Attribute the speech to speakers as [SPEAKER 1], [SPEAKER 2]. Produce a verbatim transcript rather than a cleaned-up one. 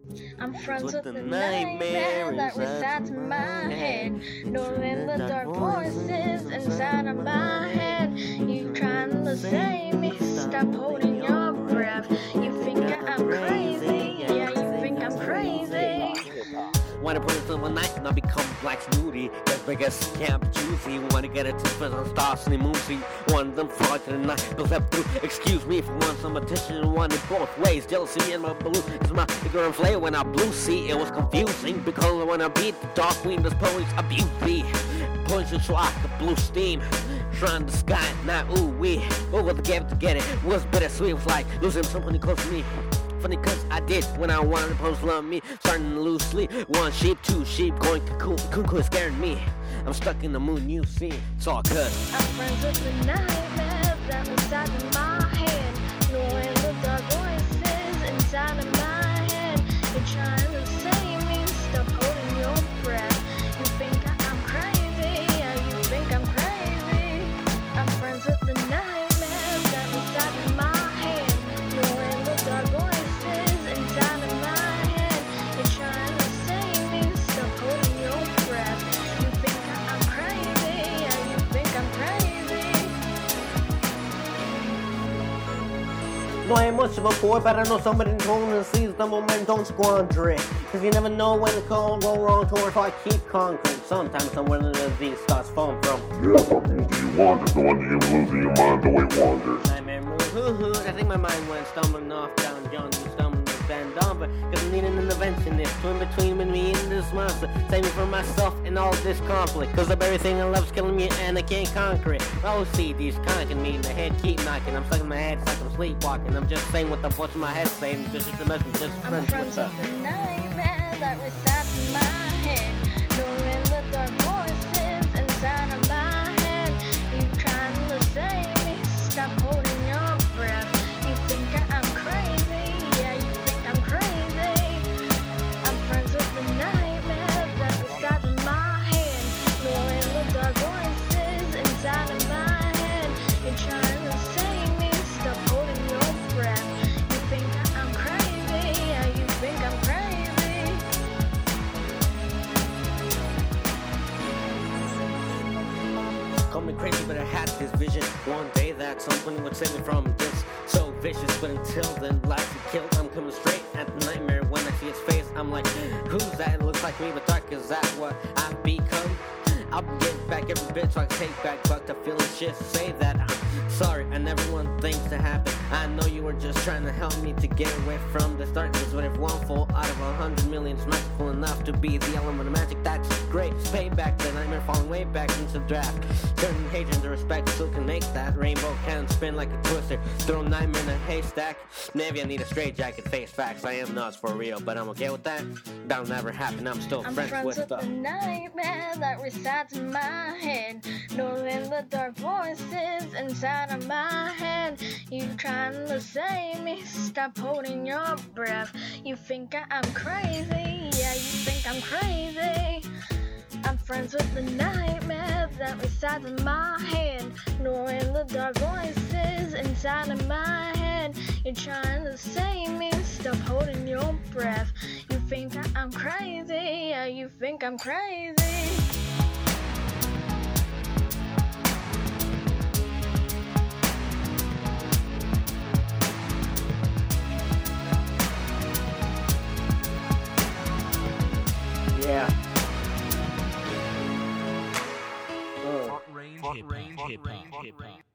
[SPEAKER 1] I'm friends with the nightmare that resides in my head, knowing the dark voices inside of my head. You trying to save me, stop holding your breath. You think I'm crazy, yeah, you think I'm crazy.
[SPEAKER 2] Wanna put it one night and I become Black Snooty. That biggest camp juicy. Wanna get a toothpaste on stars and moosey. One of them frogs in the night goes up through. Excuse me if you want some attention. Want it both ways. Jealousy in my blue is my ignorant flavor. When I blue see it was confusing because when I beat the dark queen, this police abuse me. Punches like a blue steam. Trying the sky, not ooh wee. Over the gap to get it was bittersweet. It was like losing somebody close to me. Funny cause I did when I wanted to post love me. Starting to lose sleep. One sheep, two sheep, going cuckoo, cuckoo scaring me. I'm stuck in the moon, you see. It's all good.
[SPEAKER 1] I'm friends with the nightmare that resides in my head, knowing the dark voices inside of my head. You're trying to save me, stop holding your breath. You think I'm crazy, yeah, you think I'm crazy. I'm friends with the nightmare that resides in my head, knowing the dark voices.
[SPEAKER 2] No, I ain't much of a boy, but I know somebody told me to seize the moment, don't squander it. Cause you never know when the call go wrong to if I keep conquering. Sometimes I'm where the disease starts falling from.
[SPEAKER 3] Yeah, what move do you want? No wonder you're losing your mind the way it wanders.
[SPEAKER 2] Nightmare move, hoo hoo. I think my mind went stumbling off down John, stumbling to stand on, but cause I need an interventionist. Twin between me and this monster. Save me from myself and all this conflict. Cause of everything I love's killing me and I can't conquer it. Oh, see, these conking me in the head keep knocking. I'm stuck in my head, it's like I'm sleepwalking. I'm just saying what the voice in my head saying. This is the message, just
[SPEAKER 1] I'm friends with the nightmare that resides in my head, knowing the dark voices inside of my head. You trying to save me, stop holding your breath. You think I'm crazy, yeah, you think I'm crazy. I'm friends with the nightmare that resides in my head, knowing the dark voices inside of my head. You're trying to save me, stop holding your breath. You think I'm crazy, yeah, you think I'm crazy.
[SPEAKER 2] Call me crazy, but I had this vision one day that someone would save me from this so vicious. But until then, life is killed. I'm coming straight at the nightmare. When I see his face, I'm like, who's that? It looks like me, but dark. Is that what I've become? I'll give back every bit so I can take back fuck the feeling shit. Say that I'm sorry, I never want things to happen. I know you were just trying to help me to get away from this darkness. But if one fall out of a hundred million is magical enough to be the element of magic, that's great. It's payback, the nightmare falling way back into the draft. Turning hatred into respect, still can make that rainbow cannon spin like a twister. Throw nightmare in a haystack. Maybe I need a straight jacket, face facts. I am nuts for real, but I'm okay with that. That'll never happen. I'm still
[SPEAKER 1] I'm
[SPEAKER 2] friends,
[SPEAKER 1] friends
[SPEAKER 2] with,
[SPEAKER 1] with
[SPEAKER 2] the
[SPEAKER 1] the nightmare that resides in my head, knowing the dark voices inside of my head. You trying to save me, stop holding your breath. You think I'm crazy, yeah, you think I'm crazy. I'm friends with the nightmare that resides in my head, knowing the dark voices inside of my head. You're trying to save me, stop holding your breath. You think I'm crazy, yeah, you think I'm crazy.
[SPEAKER 2] yeah.
[SPEAKER 4] Hot range hip hop.